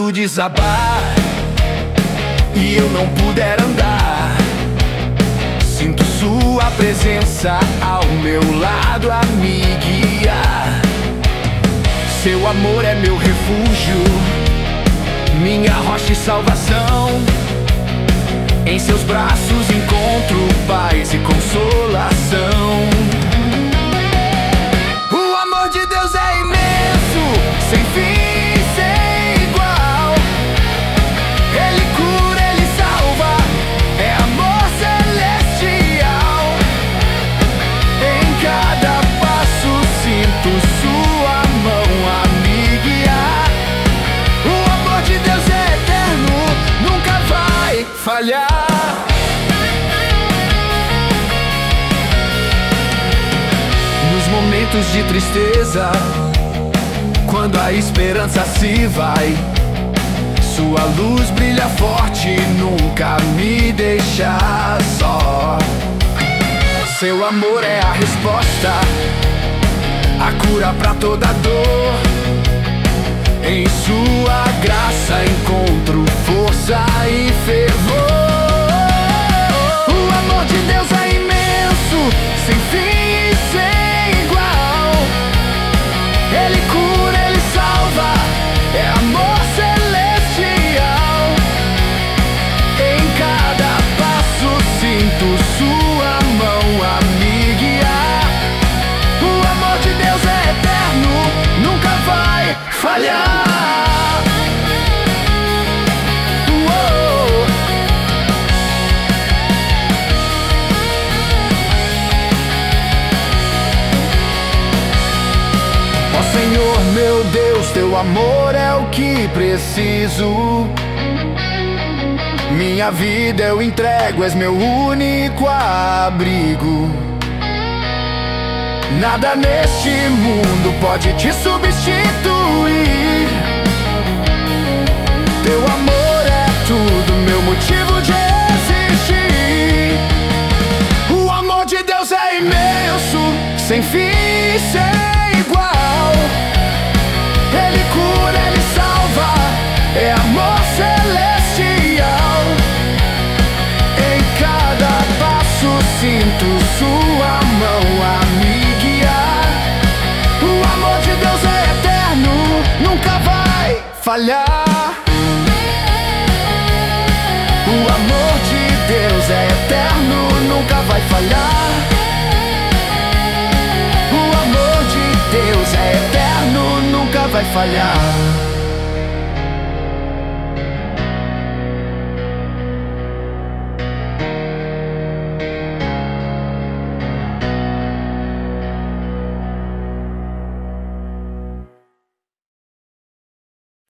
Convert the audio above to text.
tudo desabar e eu não puder andar, sinto sua presença ao meu lado a me guiar. Seu amor é meu refúgio, minha rocha e salvação. Em seus braços encontro paz e consolação. O amor de Deus é imenso, sem fim, sem igual. Ele cura, Ele salva, é amor celestial. Em cada passo sinto sua mão a me guiar. O amor de Deus é eterno, nunca vai falhar. Nos momentos de tristeza, quando a esperança se vai, sua luz brilha forte e nunca me deixa só. Seu amor é a resposta, a cura pra toda dor. Em sua graça encontro força e fervor. O amor de Deus é imenso, sem fim e sem igual. Ele cura, Ele salva, é amor celestial. Em cada passo sinto sua mão a me guiar. O amor de Deus é eterno, nunca vai falhar. Senhor, meu Deus, teu amor é o que preciso. Minha vida eu entrego, és meu único abrigo. Nada neste mundo pode te substituir. Teu amor é tudo, meu motivo de existir. O amor de Deus é imenso, sem fim, sem igual. Ele cura, Ele salva, é amor celestial. Em cada passo sinto sua mão a me guiar. O amor de Deus é eterno, nunca vai falhar. O amor de Deus é eterno, nunca vai falhar. O amor de Deus é eterno, nunca vai falhar.